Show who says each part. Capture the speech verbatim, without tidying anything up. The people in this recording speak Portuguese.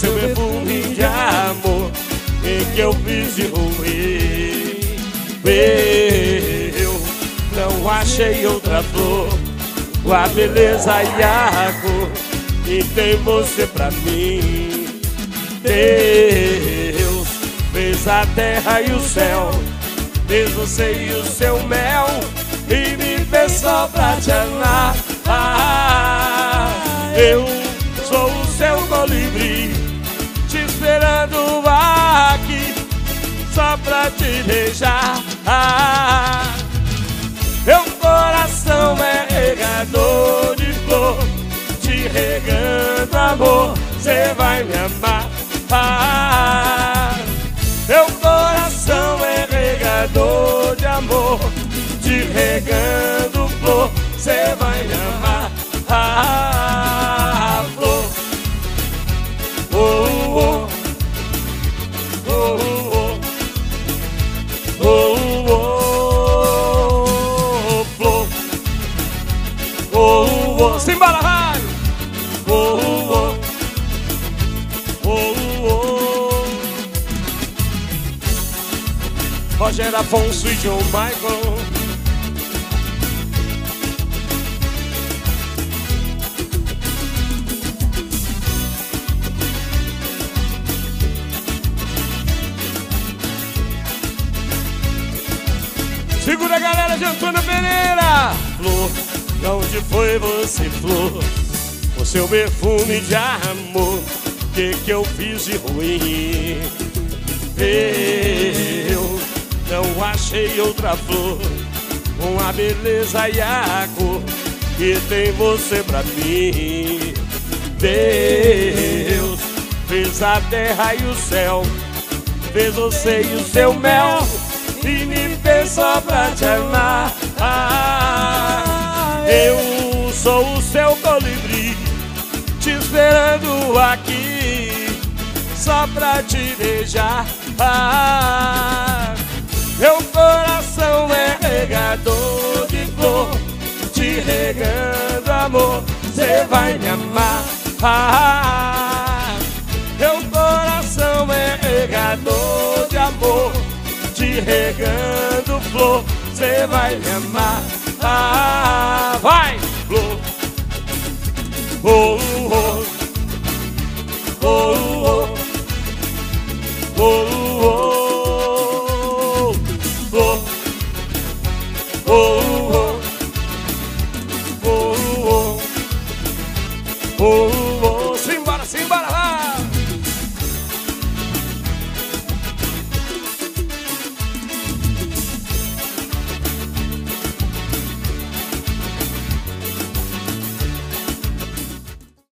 Speaker 1: seu perfume de amor, e que eu fiz de ruim. Eu não achei outra flor com a beleza e a cor, e tem você pra mim. Deus fez a terra e o céu, fez você e o seu mel, e me fez só pra te amar. Ah, eu sou o seu colibri, te esperando aqui, só pra te beijar. Ah, meu coração é regador de flor, te regando amor, cê vai me amar. Ah, meu coração é regador de amor, te regando flor, cê vai me amar. Ah, flor, oh, oh, oh, oh, oh, oh, flor, oh, oh, simbora, vai! Oh, oh, oh, oh. Roger Afonso e John Michael. Segura a galera de Antônio Pereira. Flor, de onde foi você, flor? O seu perfume de amor, que que eu fiz de ruim? Eu não achei outra flor com a beleza e a cor, que tem você pra mim. Deus fez a terra e o céu, fez você e o seu mel, e me fez só pra te amar. Ah, eu sou o seu colibri, te esperando aqui, só pra te beijar. Ah, meu coração é regador de flor, te regando amor, cê vai me amar. Ah, meu coração é regador de amor, te regando flor, cê vai me amar. Ah, vai, flor. Oh, oh, oh, oh, oh, oh, flor. Oh, oh, oh, oh, oh, oh, simbora, simbora, vai.